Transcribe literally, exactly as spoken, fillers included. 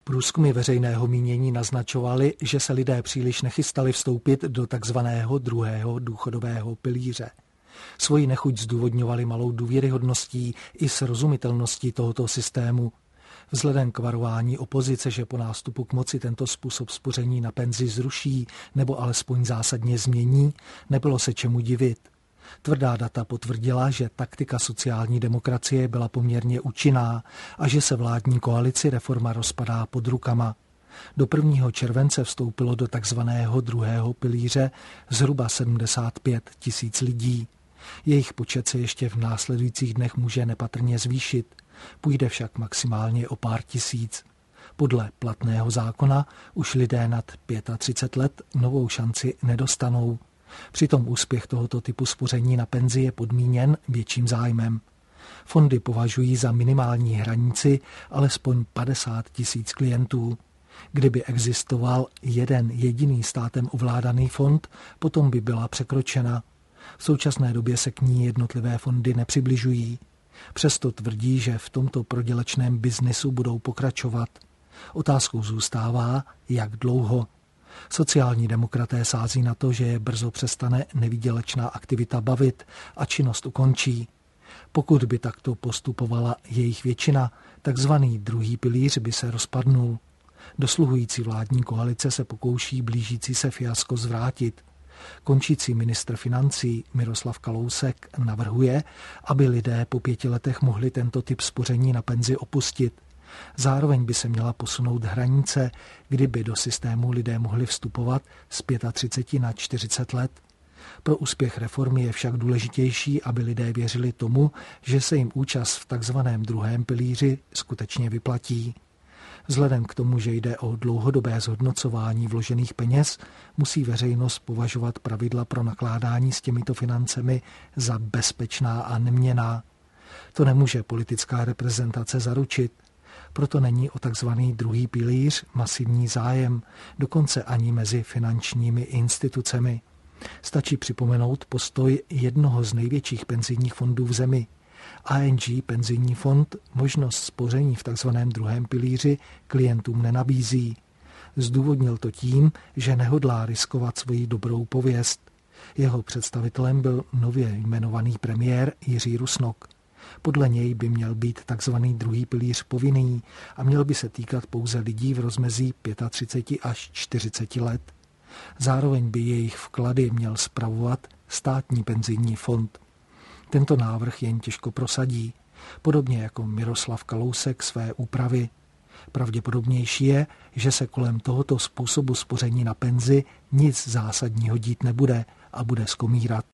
Průzkumy veřejného mínění naznačovaly, že se lidé příliš nechystali vstoupit do takzvaného druhého důchodového pilíře. Svoji nechuť zdůvodňovali malou důvěryhodností i srozumitelností tohoto systému. Vzhledem k varování opozice, že po nástupu k moci tento způsob spoření na penzi zruší nebo alespoň zásadně změní, nebylo se čemu divit. Tvrdá data potvrdila, že taktika sociální demokracie byla poměrně účinná a že se vládní koalici reforma rozpadá pod rukama. Do prvního července vstoupilo do takzvaného druhého pilíře zhruba sedmdesát pět tisíc lidí. Jejich počet se ještě v následujících dnech může nepatrně zvýšit. Půjde však maximálně o pár tisíc. Podle platného zákona už lidé nad třicet pět let novou šanci nedostanou. Přitom úspěch tohoto typu spoření na penzi je podmíněn větším zájmem. Fondy považují za minimální hranici alespoň padesát tisíc klientů. Kdyby existoval jeden jediný státem ovládaný fond, potom by byla překročena. V současné době se k ní jednotlivé fondy nepřibližují. Přesto tvrdí, že v tomto prodělečném biznesu budou pokračovat. Otázkou zůstává, jak dlouho. Sociální demokraté sází na to, že je brzo přestane nevýdělečná aktivita bavit a činnost ukončí. Pokud by takto postupovala jejich většina, takzvaný druhý pilíř by se rozpadnul. Dosluhující vládní koalice se pokouší blížící se fiasko zvrátit. Končící ministr financí Miroslav Kalousek navrhuje, aby lidé po pěti letech mohli tento typ spoření na penzi opustit. Zároveň by se měla posunout hranice, kdyby do systému lidé mohli vstupovat z třicet pět na čtyřicet let. Pro úspěch reformy je však důležitější, aby lidé věřili tomu, že se jim účast v takzvaném druhém pilíři skutečně vyplatí. Vzhledem k tomu, že jde o dlouhodobé zhodnocování vložených peněz, musí veřejnost považovat pravidla pro nakládání s těmito financemi za bezpečná a neměnná. To nemůže politická reprezentace zaručit. Proto není o takzvaný druhý pilíř masivní zájem, dokonce ani mezi finančními institucemi. Stačí připomenout postoj jednoho z největších penzijních fondů v zemi. A N G penzijní fond možnost spoření v takzvaném druhém pilíři klientům nenabízí. Zdůvodnil to tím, že nehodlá riskovat svoji dobrou pověst. Jeho představitelem byl nově jmenovaný premiér Jiří Rusnok. Podle něj by měl být takzvaný druhý pilíř povinný a měl by se týkat pouze lidí v rozmezí třicet pět až čtyřicet let. Zároveň by jejich vklady měl spravovat státní penzijní fond. Tento návrh jen těžko prosadí, podobně jako Miroslav Kalousek své úpravy. Pravděpodobnější je, že se kolem tohoto způsobu spoření na penzi nic zásadního dít nebude a bude skomírat.